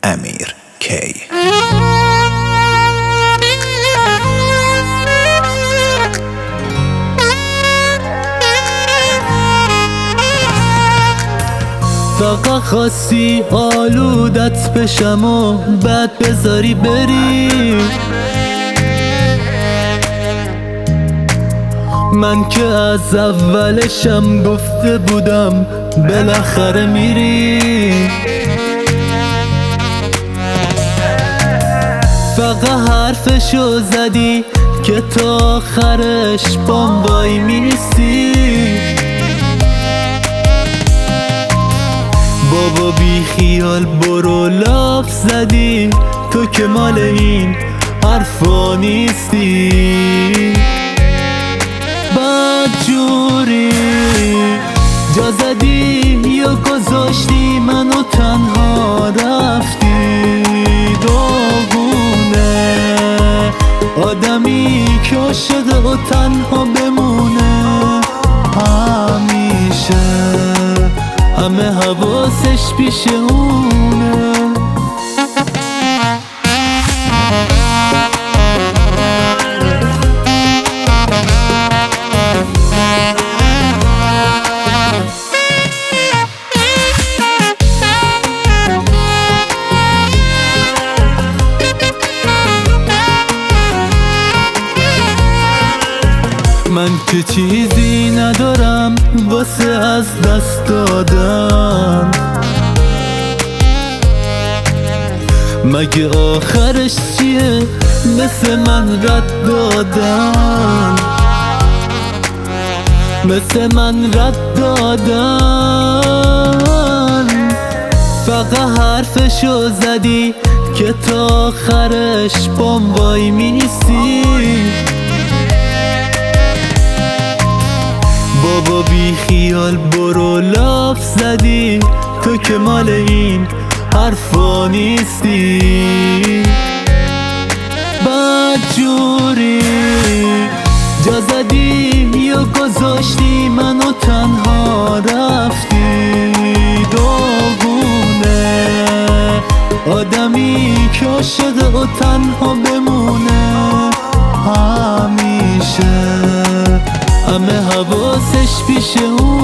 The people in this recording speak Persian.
امیر کی. فقط خواستی آلودت بشم و بعد بذاری بری. من که از اولشم گفته بودم بالاخره میری. فقط حرفشو زدی که تا آخرش بام وای میستی. بابا بی خیال برو لاف زدی، تو که مال این حرفا نیستی. بدجوری جا زدی یا گذاشتی منو تنها رفتی. داغونه آدمی که عاشق و تنها بمونه، همیشه همه حواسش پیش اونه. من که چیزی ندارم واسه از دست دادن، مگه آخرش چیه مثل من رد دادن، مثل من رد دادن. فقط حرفشو زدی که تا آخرش بام وای میستی. بابا بی خیال برو لاف زدی، تو که مال این حرفا نیستی. بدجوری جا زدی یا گذاشتی منو تنها رفتی. داغونه آدمی که عاشق و تنها بمونه، همیشه همه حواسش پیش اون.